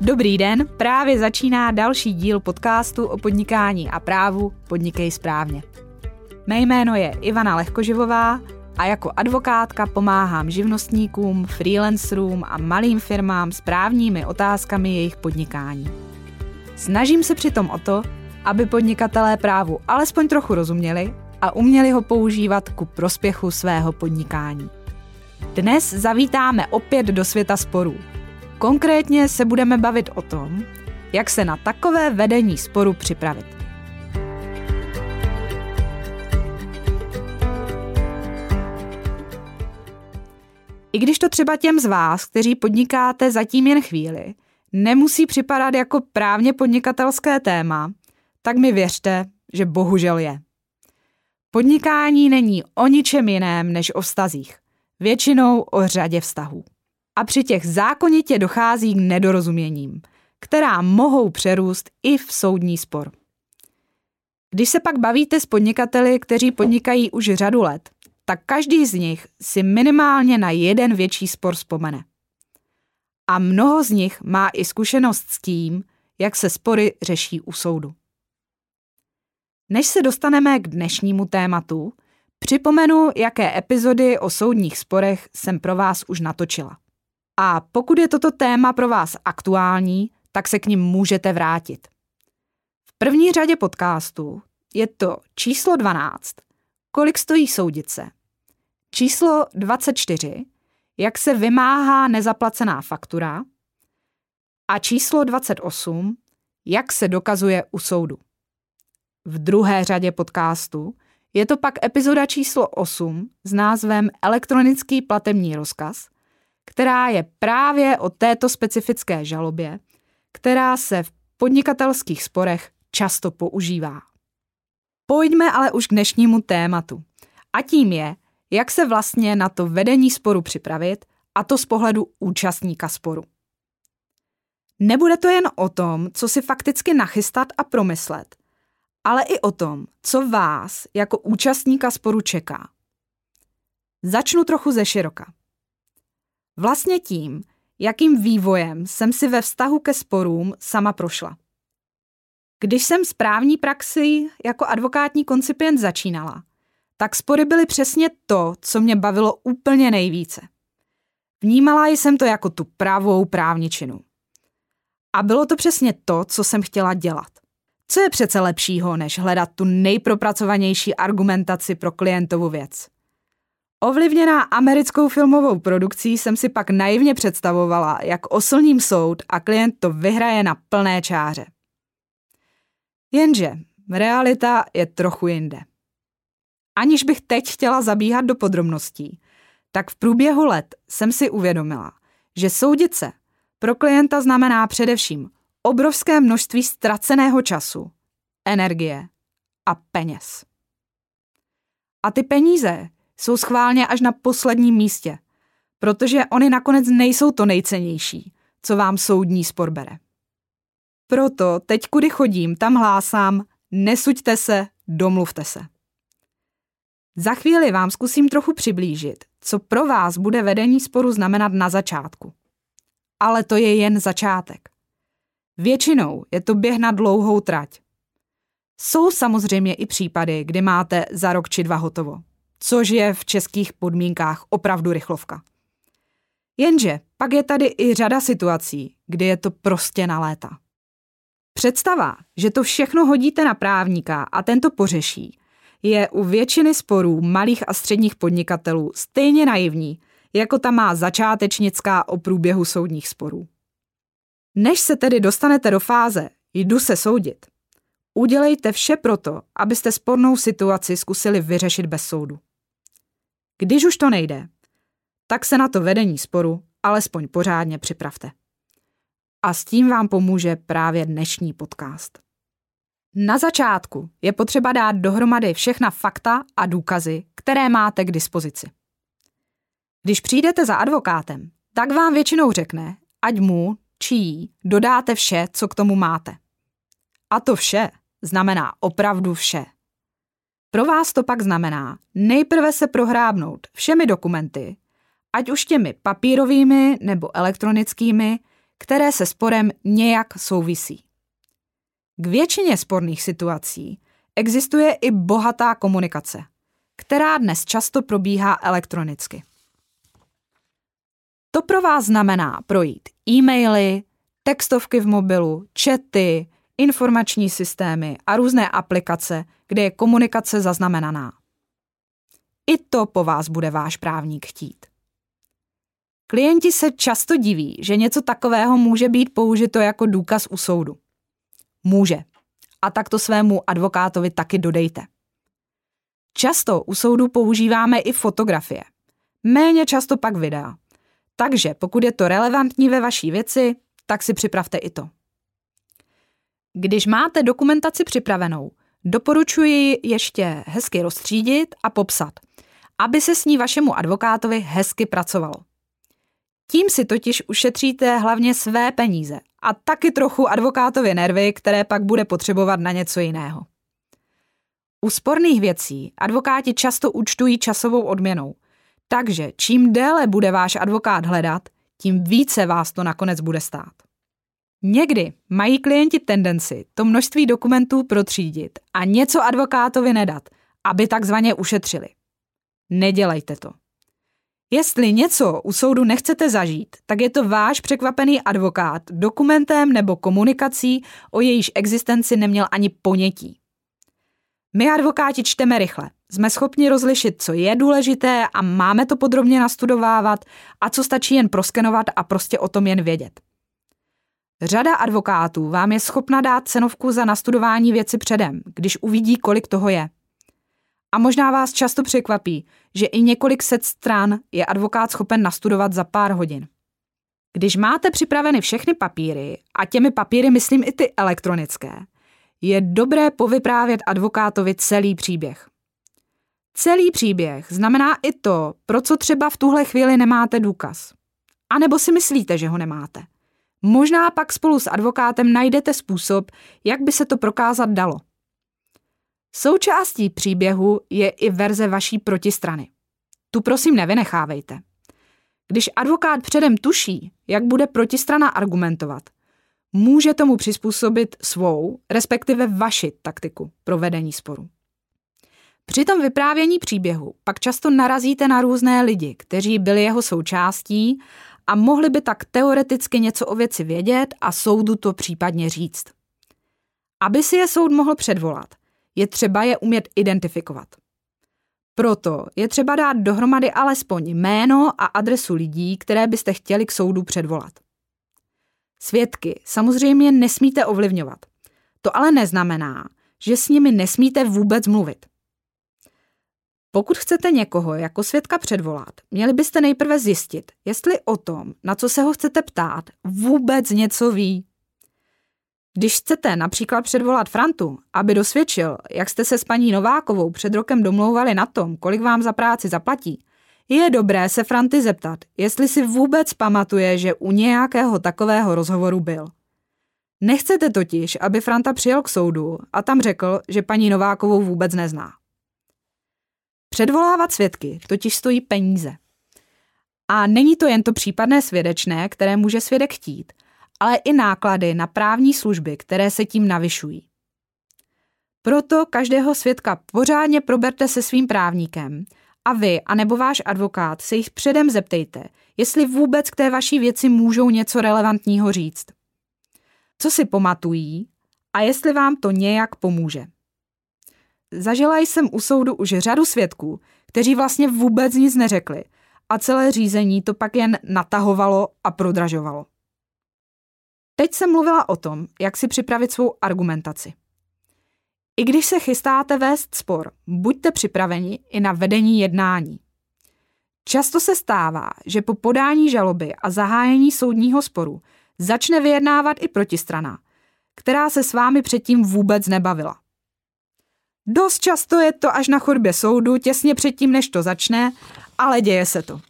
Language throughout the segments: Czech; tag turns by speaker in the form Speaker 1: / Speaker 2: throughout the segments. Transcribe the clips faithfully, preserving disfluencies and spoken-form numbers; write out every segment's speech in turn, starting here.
Speaker 1: Dobrý den, právě začíná další díl podcastu o podnikání a právu Podnikej správně. Mé jméno je Ivana Lehkoživová a jako advokátka pomáhám živnostníkům, freelancerům a malým firmám s právními otázkami jejich podnikání. Snažím se přitom o to, aby podnikatelé právu alespoň trochu rozuměli a uměli ho používat ku prospěchu svého podnikání. Dnes zavítáme opět do světa sporů. Konkrétně se budeme bavit o tom, jak se na takové vedení sporu připravit. I když to třeba těm z vás, kteří podnikáte zatím jen chvíli, nemusí připadat jako právně podnikatelské téma, tak mi věřte, že bohužel je. Podnikání není o ničem jiném než o vztazích, většinou o řadě vztahů. A při těch zákonitě dochází k nedorozuměním, která mohou přerůst i v soudní spor. Když se pak bavíte s podnikateli, kteří podnikají už řadu let, tak každý z nich si minimálně na jeden větší spor vzpomene. A mnoho z nich má i zkušenost s tím, jak se spory řeší u soudu. Než se dostaneme k dnešnímu tématu, připomenu, jaké epizody o soudních sporech jsem pro vás už natočila. A pokud je toto téma pro vás aktuální, tak se k nim můžete vrátit. V první řadě podcastu je to číslo dvanáct, kolik stojí soudit se, číslo dvacet čtyři, jak se vymáhá nezaplacená faktura a číslo dvacet osm, jak se dokazuje u soudu. V druhé řadě podcastu je to pak epizoda číslo osm s názvem Elektronický platební rozkaz, která je právě o této specifické žalobě, která se v podnikatelských sporech často používá. Pojďme ale už k dnešnímu tématu. A tím je, jak se vlastně na to vedení sporu připravit, a to z pohledu účastníka sporu. Nebude to jen o tom, co si fakticky nachystat a promyslet, ale i o tom, co vás jako účastníka sporu čeká. Začnu trochu ze široka. Vlastně tím, jakým vývojem jsem si ve vztahu ke sporům sama prošla. Když jsem s právní praxí jako advokátní koncipient začínala, tak spory byly přesně to, co mě bavilo úplně nejvíce. Vnímala jsem to jako tu pravou právničinu. A bylo to přesně to, co jsem chtěla dělat. Co je přece lepšího, než hledat tu nejpropracovanější argumentaci pro klientovu věc? Ovlivněná americkou filmovou produkcí jsem si pak naivně představovala, jak oslním soud a klient to vyhraje na plné čáře. Jenže realita je trochu jinde. Aniž bych teď chtěla zabíhat do podrobností, tak v průběhu let jsem si uvědomila, že soudit se pro klienta znamená především obrovské množství ztraceného času, energie a peněz. A ty peníze jsou schválně až na posledním místě, protože oni nakonec nejsou to nejcennější, co vám soudní spor bere. Proto teď, kudy chodím, tam hlásám, nesuďte se, domluvte se. Za chvíli vám zkusím trochu přiblížit, co pro vás bude vedení sporu znamenat na začátku. Ale to je jen začátek. Většinou je to běh na dlouhou trať. Jsou samozřejmě i případy, kdy máte za rok či dva hotovo, což je v českých podmínkách opravdu rychlovka. Jenže pak je tady i řada situací, kdy je to prostě na léta. Představa, že to všechno hodíte na právníka a ten to pořeší, je u většiny sporů malých a středních podnikatelů stejně naivní, jako ta má začátečnická o průběhu soudních sporů. Než se tedy dostanete do fáze jdu se soudit, udělejte vše proto, abyste spornou situaci zkusili vyřešit bez soudu. Když už to nejde, tak se na to vedení sporu alespoň pořádně připravte. A s tím vám pomůže právě dnešní podcast. Na začátku je potřeba dát dohromady všechna fakta a důkazy, které máte k dispozici. Když přijdete za advokátem, tak vám většinou řekne, ať mu či jí dodáte vše, co k tomu máte. A to vše znamená opravdu vše. Pro vás to pak znamená nejprve se prohrábnout všemi dokumenty, ať už těmi papírovými nebo elektronickými, které se sporem nějak souvisí. K většině sporných situací existuje i bohatá komunikace, která dnes často probíhá elektronicky. To pro vás znamená projít e-maily, textovky v mobilu, chaty, informační systémy a různé aplikace, kde je komunikace zaznamenaná. I to po vás bude váš právník chtít. Klienti se často diví, že něco takového může být použito jako důkaz u soudu. Může. A tak to svému advokátovi taky dodejte. Často u soudu používáme i fotografie. Méně často pak videa. Takže pokud je to relevantní ve vaší věci, tak si připravte i to. Když máte dokumentaci připravenou, doporučuji ji ještě hezky rozstřídit a popsat, aby se s ní vašemu advokátovi hezky pracovalo. Tím si totiž ušetříte hlavně své peníze a taky trochu advokátově nervy, které pak bude potřebovat na něco jiného. U sporných věcí advokáti často účtují časovou odměnou, takže čím déle bude váš advokát hledat, tím více vás to nakonec bude stát. Někdy mají klienti tendenci to množství dokumentů protřídit a něco advokátovi nedat, aby takzvaně ušetřili. Nedělejte to. Jestli něco u soudu nechcete zažít, tak je to váš překvapený advokát dokumentem nebo komunikací, o jejíž existenci neměl ani ponětí. My advokáti čteme rychle, jsme schopni rozlišit, co je důležité a máme to podrobně nastudovávat a co stačí jen proskenovat a prostě o tom jen vědět. Řada advokátů vám je schopna dát cenovku za nastudování věci předem, když uvidí, kolik toho je. A možná vás často překvapí, že i několik set stran je advokát schopen nastudovat za pár hodin. Když máte připraveny všechny papíry, a těmi papíry myslím i ty elektronické, je dobré povyprávět advokátovi celý příběh. Celý příběh znamená i to, pro co třeba v tuhle chvíli nemáte důkaz. A nebo si myslíte, že ho nemáte. Možná pak spolu s advokátem najdete způsob, jak by se to prokázat dalo. Součástí příběhu je i verze vaší protistrany. Tu prosím nevynechávejte. Když advokát předem tuší, jak bude protistrana argumentovat, může tomu přizpůsobit svou, respektive vaši taktiku pro vedení sporu. Při tom vyprávění příběhu pak často narazíte na různé lidi, kteří byli jeho součástí a mohli by tak teoreticky něco o věci vědět a soudu to případně říct. Aby si je soud mohl předvolat, je třeba je umět identifikovat. Proto je třeba dát dohromady alespoň jméno a adresu lidí, které byste chtěli k soudu předvolat. Svědky samozřejmě nesmíte ovlivňovat. To ale neznamená, že s nimi nesmíte vůbec mluvit. Pokud chcete někoho jako svědka předvolat, měli byste nejprve zjistit, jestli o tom, na co se ho chcete ptát, vůbec něco ví. Když chcete například předvolat Frantu, aby dosvědčil, jak jste se s paní Novákovou před rokem domlouvali na tom, kolik vám za práci zaplatí, je dobré se Franty zeptat, jestli si vůbec pamatuje, že u nějakého takového rozhovoru byl. Nechcete totiž, aby Franta přijel k soudu a tam řekl, že paní Novákovou vůbec nezná. Předvolávat svědky totiž stojí peníze. A není to jen to případné svědečné, které může svědek chtít, ale i náklady na právní služby, které se tím navyšují. Proto každého svědka pořádně proberte se svým právníkem a vy, anebo váš advokát, se jich předem zeptejte, jestli vůbec k té vaší věci můžou něco relevantního říct. Co si pamatují a jestli vám to nějak pomůže. Zažila jsem u soudu už řadu svědků, kteří vlastně vůbec nic neřekli a celé řízení to pak jen natahovalo a prodražovalo. Teď jsem mluvila o tom, jak si připravit svou argumentaci. I když se chystáte vést spor, buďte připraveni i na vedení jednání. Často se stává, že po podání žaloby a zahájení soudního sporu začne vyjednávat i protistrana, která se s vámi předtím vůbec nebavila. Dost často je to až na chodbě soudu, těsně předtím, než to začne, ale děje se to.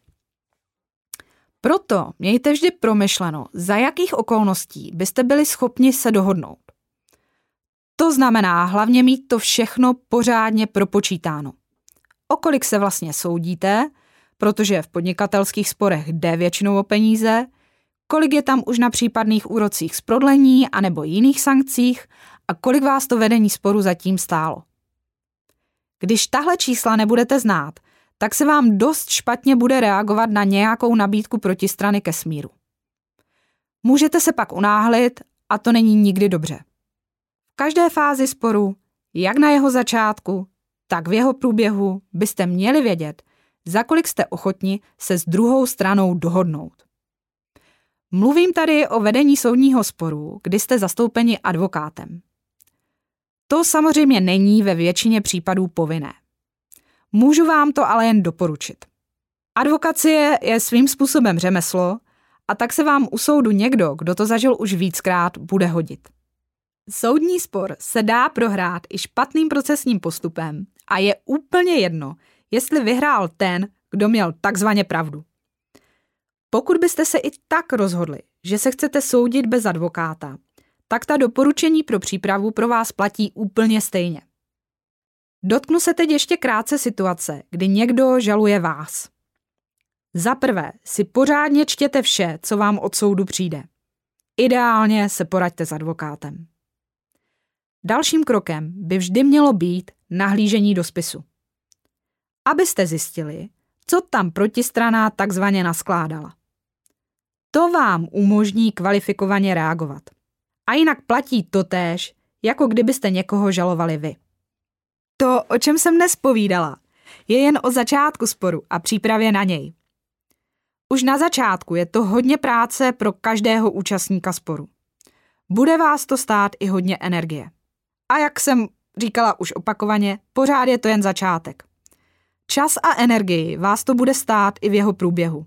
Speaker 1: Proto mějte vždy promyšleno, za jakých okolností byste byli schopni se dohodnout. To znamená hlavně mít to všechno pořádně propočítáno. O kolik se vlastně soudíte, protože v podnikatelských sporech jde většinou o peníze, kolik je tam už na případných úrocích z prodlení anebo jiných sankcích a kolik vás to vedení sporu zatím stálo. Když tahle čísla nebudete znát, tak se vám dost špatně bude reagovat na nějakou nabídku protistrany ke smíru. Můžete se pak unáhlit a to není nikdy dobře. V každé fázi sporu, jak na jeho začátku, tak v jeho průběhu byste měli vědět, za kolik jste ochotni se s druhou stranou dohodnout. Mluvím tady o vedení soudního sporu, kdy jste zastoupeni advokátem. To samozřejmě není ve většině případů povinné. Můžu vám to ale jen doporučit. Advokacie je svým způsobem řemeslo a tak se vám u soudu někdo, kdo to zažil už víckrát, bude hodit. Soudní spor se dá prohrát i špatným procesním postupem a je úplně jedno, jestli vyhrál ten, kdo měl takzvaně pravdu. Pokud byste se i tak rozhodli, že se chcete soudit bez advokáta, tak ta doporučení pro přípravu pro vás platí úplně stejně. Dotknu se teď ještě krátce situace, kdy někdo žaluje vás. Za prvé si pořádně čtěte vše, co vám od soudu přijde. Ideálně se poraďte s advokátem. Dalším krokem by vždy mělo být nahlížení do spisu. Abyste zjistili, co tam protistrana takzvaně naskládala. To vám umožní kvalifikovaně reagovat. A jinak platí totéž, jako kdybyste někoho žalovali vy. To, o čem jsem dnes povídala, je jen o začátku sporu a přípravě na něj. Už na začátku je to hodně práce pro každého účastníka sporu. Bude vás to stát i hodně energie. A jak jsem říkala už opakovaně, pořád je to jen začátek. Čas a energii vás to bude stát i v jeho průběhu.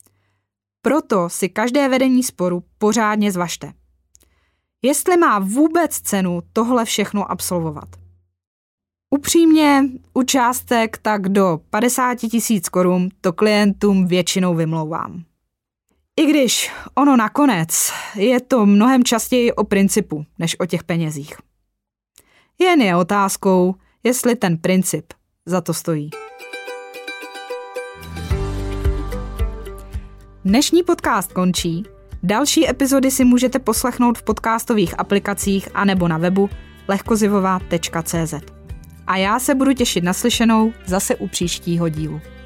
Speaker 1: Proto si každé vedení sporu pořádně zvažte. Jestli má vůbec cenu tohle všechno absolvovat. Upřímně, u částek tak do padesát tisíc korun to klientům většinou vymlouvám. I když ono nakonec je to mnohem častěji o principu, než o těch penězích. Jen je otázkou, jestli ten princip za to stojí. Dnešní podcast končí. Další epizody si můžete poslechnout v podcastových aplikacích anebo na webu lehkozivova tečka cé zet. A já se budu těšit na slyšenou zase u příštího dílu.